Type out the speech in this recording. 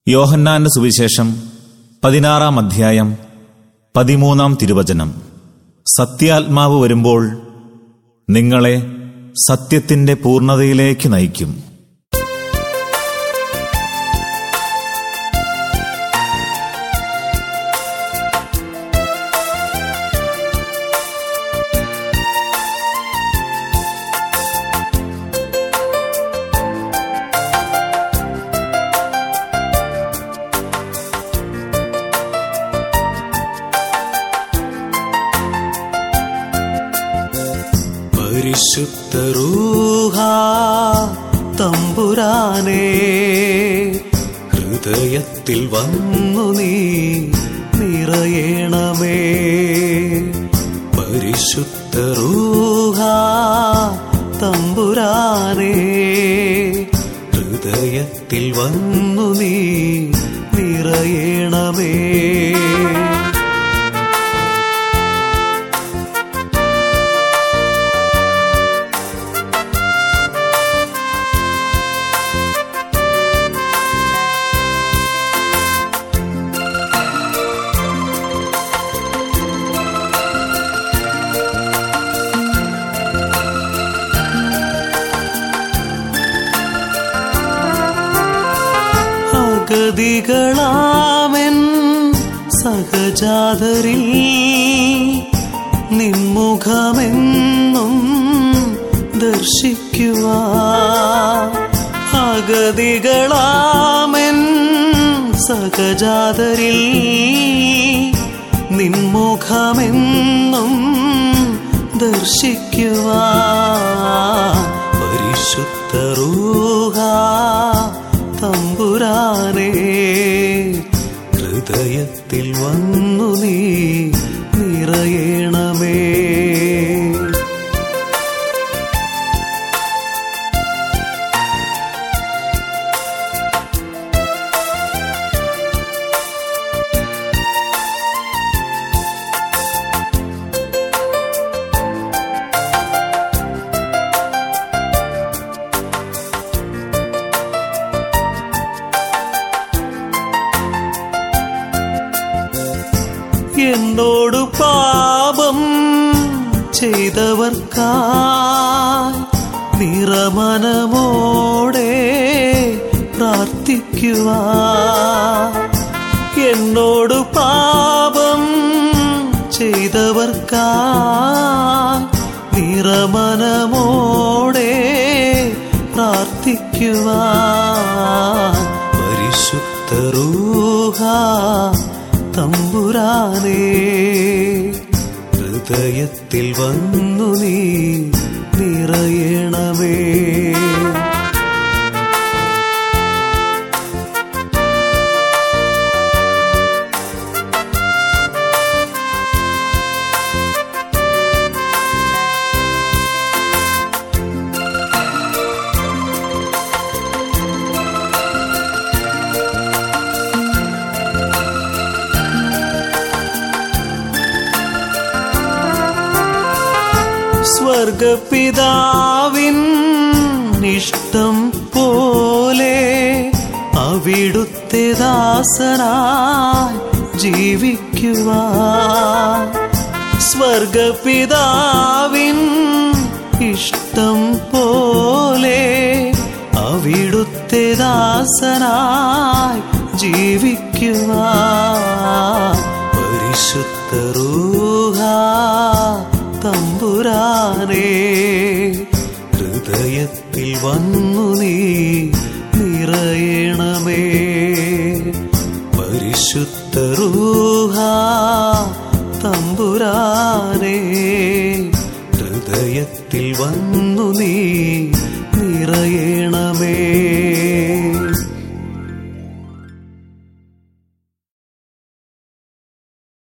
യോഹന്നാന്റെ സുവിശേഷം 16-ാം അധ്യായം 13-ാം തിരുവചനം. സത്യാത്മാവ് വരുമ്പോൾ നിങ്ങളെ സത്യത്തിന്റെ പൂർണ്ണതയിലേക്ക് നയിക്കും. പരിശുദ്ധ റൂഹാ തമ്പുരാനേ, ഹൃദയത്തിൽ വന്നു നീ നിറയണമേ. പരിശുദ്ധ റൂഹാ തമ്പുരാനേ, ഹൃദയത്തിൽ വന്നു നീ നിറയണമേ. ഗതികളാമെൻ സഹജാതരിൽ നിൻമുഖമെന്നും ദർശിക്കുവാൻ. അഗതികളാമെൻ സഹജാതരിൽ നിൻമുഖമെന്നും ദർശിക്കുവാൻ. പരിശുദ്ധ റൂഹാ തമ്പുരാനേ, ഹൃദയത്തിൽ വന്നു നീ നിറയണമേ. എന്നോടു പാപം ചെയ്തവർക്കായി നിറമനമോടെ പ്രാർത്ഥിക്കുവാൻ. എന്നോടു പാപം ചെയ്തവർക്കായി നിറമനമോടെ പ്രാർത്ഥിക്കുവാൻ. പരിശുദ്ധ റൂഹാ തമ്പുരാനേ, ഹൃദയത്തിൽ വന്നു നീ നിറയണമേ. സ്വർഗപിതാവിൻ ഇഷ്ടം പോലെ അവിടുത്തെ ദാസനായി ജീവിക്കുവാൻ. സ്വർഗപിതാവിൻ ഇഷ്ടം പോലെ അവിടുത്തെ ദാസനായി ജീവിക്കുവാൻ. പരിശുദ്ധ റൂഹാ തമ്പുരാനേ, ഹൃദയത്തിൽ വന്നു നീ നിറയണമേ. പരിശുദ്ധ റൂഹാ തമ്പുരാനേ, ഹൃദയത്തിൽ വന്നു നീ